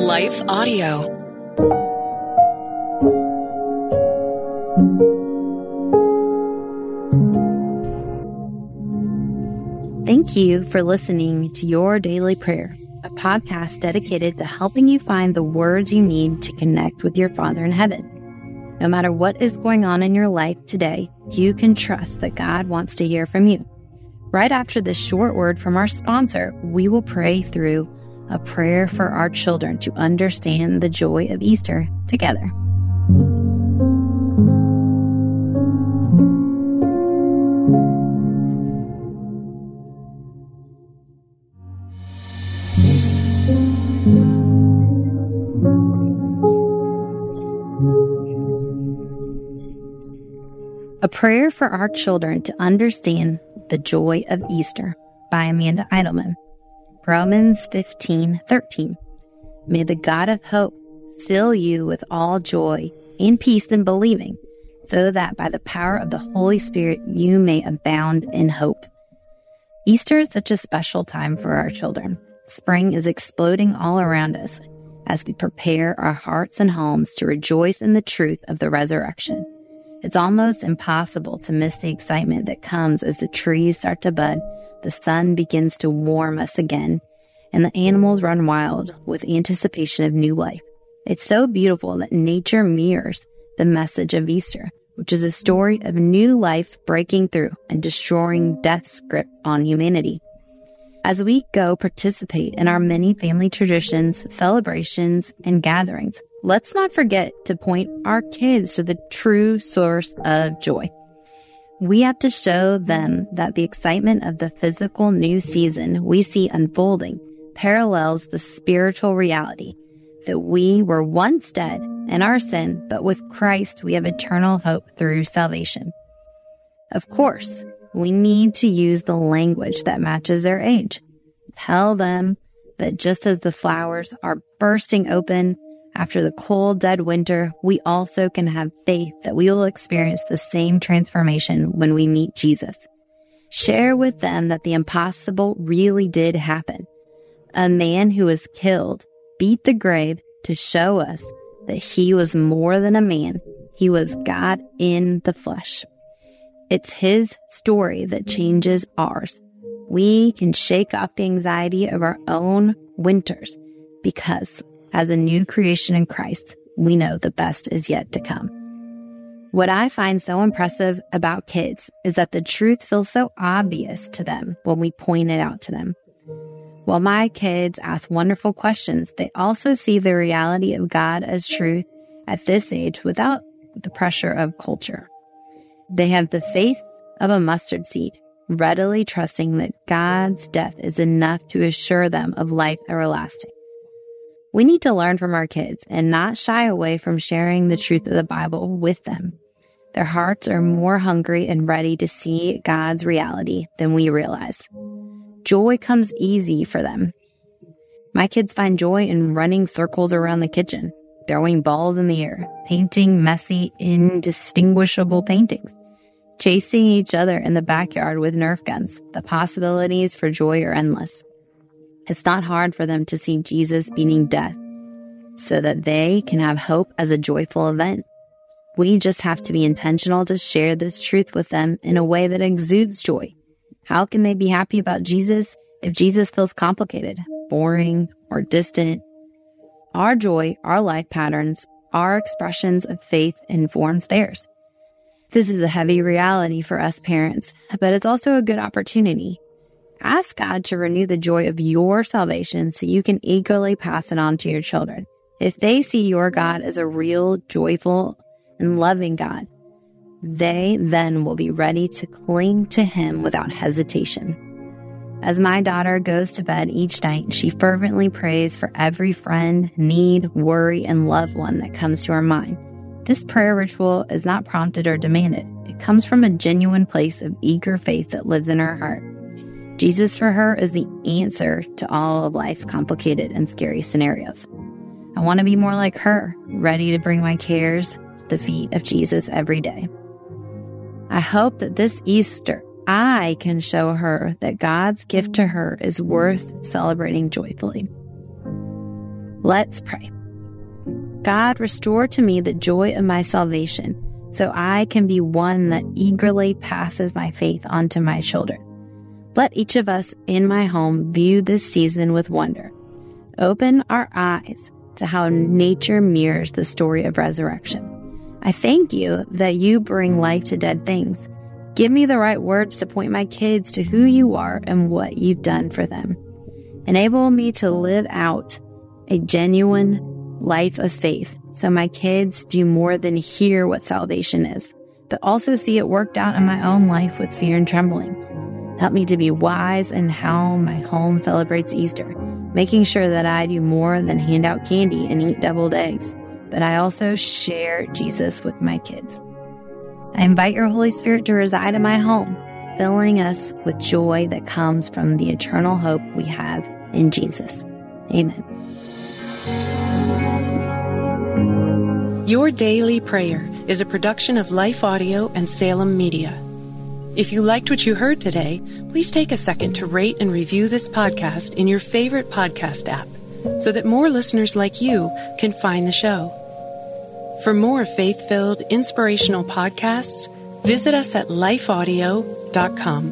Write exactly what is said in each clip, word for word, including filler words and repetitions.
Life Audio. Thank you for listening to Your Daily Prayer, a podcast dedicated to helping you find the words you need to connect with your Father in heaven. No matter what is going on in your life today, you can trust that God wants to hear from you. Right after this short word from our sponsor, we will pray through a prayer for our children to understand the joy of Easter together. A Prayer for Our Children to Understand the Joy of Easter by Amanda Idleman. Romans fifteen thirteen. May the God of hope fill you with all joy and peace in believing, so that by the power of the Holy Spirit you may abound in hope. Easter is such a special time for our children. Spring is exploding all around us as we prepare our hearts and homes to rejoice in the truth of the resurrection. It's almost impossible to miss the excitement that comes as the trees start to bud, the sun begins to warm us again, and the animals run wild with anticipation of new life. It's so beautiful that nature mirrors the message of Easter, which is a story of new life breaking through and destroying death's grip on humanity. As we go participate in our many family traditions, celebrations, and gatherings, let's not forget to point our kids to the true source of joy. We have to show them that the excitement of the physical new season we see unfolding parallels the spiritual reality that we were once dead in our sin, but with Christ we have eternal hope through salvation. Of course, we need to use the language that matches their age. Tell them that just as the flowers are bursting open after the cold, dead winter, we also can have faith that we will experience the same transformation when we meet Jesus. Share with them that the impossible really did happen. A man who was killed beat the grave to show us that he was more than a man. He was God in the flesh. It's his story that changes ours. We can shake off the anxiety of our own winters because as a new creation in Christ, we know the best is yet to come. What I find so impressive about kids is that the truth feels so obvious to them when we point it out to them. While my kids ask wonderful questions, they also see the reality of God as truth at this age without the pressure of culture. They have the faith of a mustard seed, readily trusting that God's death is enough to assure them of life everlasting. We need to learn from our kids and not shy away from sharing the truth of the Bible with them. Their hearts are more hungry and ready to see God's reality than we realize. Joy comes easy for them. My kids find joy in running circles around the kitchen, throwing balls in the air, painting messy, indistinguishable paintings, chasing each other in the backyard with Nerf guns. The possibilities for joy are endless. It's not hard for them to see Jesus beating death so that they can have hope as a joyful event. We just have to be intentional to share this truth with them in a way that exudes joy. How can they be happy about Jesus if Jesus feels complicated, boring, or distant? Our joy, our life patterns, our expressions of faith informs theirs. This is a heavy reality for us parents, but it's also a good opportunity. Ask God to renew the joy of your salvation so you can eagerly pass it on to your children. If they see your God as a real, joyful, and loving God, they then will be ready to cling to Him without hesitation. As my daughter goes to bed each night, she fervently prays for every friend, need, worry, and loved one that comes to her mind. This prayer ritual is not prompted or demanded. It comes from a genuine place of eager faith that lives in her heart. Jesus for her is the answer to all of life's complicated and scary scenarios. I want to be more like her, ready to bring my cares to the feet of Jesus every day. I hope that this Easter, I can show her that God's gift to her is worth celebrating joyfully. Let's pray. God, restore to me the joy of my salvation, so I can be one that eagerly passes my faith on to my children. Let each of us in my home view this season with wonder. Open our eyes to how nature mirrors the story of resurrection. I thank you that you bring life to dead things. Give me the right words to point my kids to who you are and what you've done for them. Enable me to live out a genuine life of faith so my kids do more than hear what salvation is, but also see it worked out in my own life with fear and trembling. Help me to be wise in how my home celebrates Easter, making sure that I do more than hand out candy and eat deviled eggs, but I also share Jesus with my kids. I invite your Holy Spirit to reside in my home, filling us with joy that comes from the eternal hope we have in Jesus. Amen. Your Daily Prayer is a production of Life Audio and Salem Media. If you liked what you heard today, please take a second to rate and review this podcast in your favorite podcast app so that more listeners like you can find the show. For more faith-filled, inspirational podcasts, visit us at life audio dot com.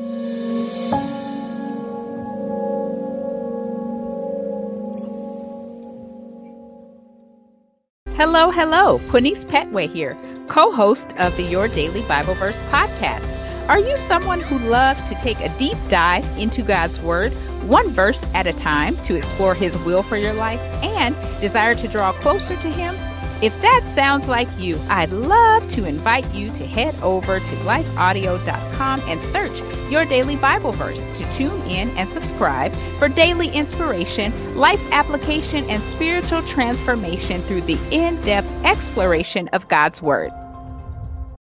Hello, hello. Quinice Petway here, co-host of the Your Daily Bible Verse podcast. Are you someone who loves to take a deep dive into God's Word, one verse at a time, to explore His will for your life and desire to draw closer to Him? If that sounds like you, I'd love to invite you to head over to life audio dot com and search Your Daily Bible Verse to tune in and subscribe for daily inspiration, life application, and spiritual transformation through the in-depth exploration of God's Word.